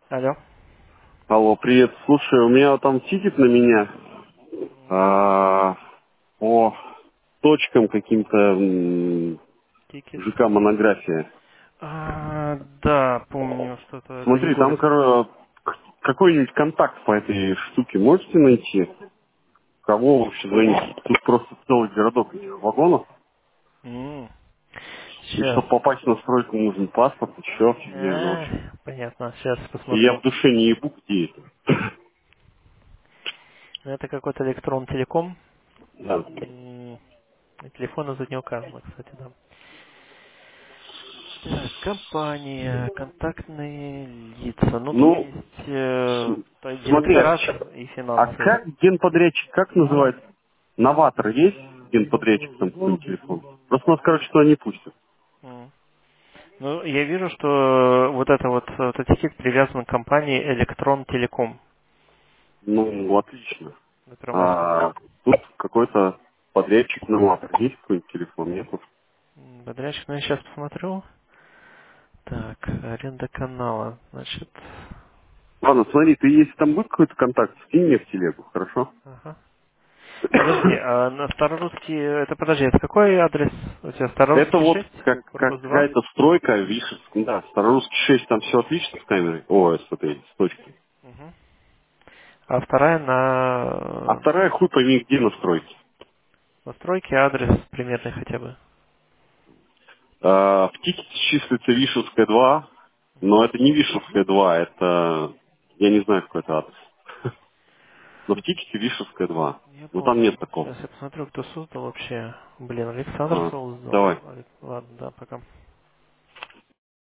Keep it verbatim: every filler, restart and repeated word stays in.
Алло. Алло, привет. Слушай, у меня там тикет на меня а, по точкам каким-то м, Тикет. ЖК монография. А, да, помню что-то. Это Смотри, Егор. там коро- какой-нибудь контакт по этой штуке можете найти? Кого вообще звонить? Тут просто целый городок этих вагонов. И Сейчас. чтобы попасть на стройку, нужен паспорт, еще фигня, ну, в А, общем. понятно. Сейчас И я в посмотрю. душе не ебу, где это. Ну, это какой-то электрон телеком. Да. М, и Телефона тут не указано, кстати, да. Так, компания, контактные лица. Ну, тут Ну, есть э, с- то есть смотри, а директорат щ- и а финансы. как генподрядчик, как называется? Новатор есть генподрядчик там по телефону? Просто нас, короче, туда не пустят. М. Ну, я вижу, что вот это вот э, этот тикет привязан к компании Электрон Телеком. Ну, отлично. Это Москва. А тут какой-то подрядчик новатор. Есть какой-нибудь телефон? Нет? М, Бодрячек, ну я сейчас посмотрю. Так, аренда канала. Значит, Ладно, смотри, ты если там будет какой-то контакт, скинь мне в телегу, хорошо? ага. Подожди, а на старорусский, это подожди, это какой адрес у тебя? Это Старорусский вот шесть, как, корпус как два. какая-то стройка, Вишевск, да, Старорусский шесть, там все отлично с камерой. О, с этой, с точки. Угу. А вторая А на вторая хуй пойми, где на стройке. настройки, адрес примерный хотя бы. А, в тикете числится Вишевская два, но это не Вишевская два, это, я не знаю, какой это адрес. Но в тикете Вишевская два. Я Ну там понял. нет такого. Сейчас я посмотрю, кто создал вообще. Блин, Александр А, создал. давай. Алек- Ладно, да, пока.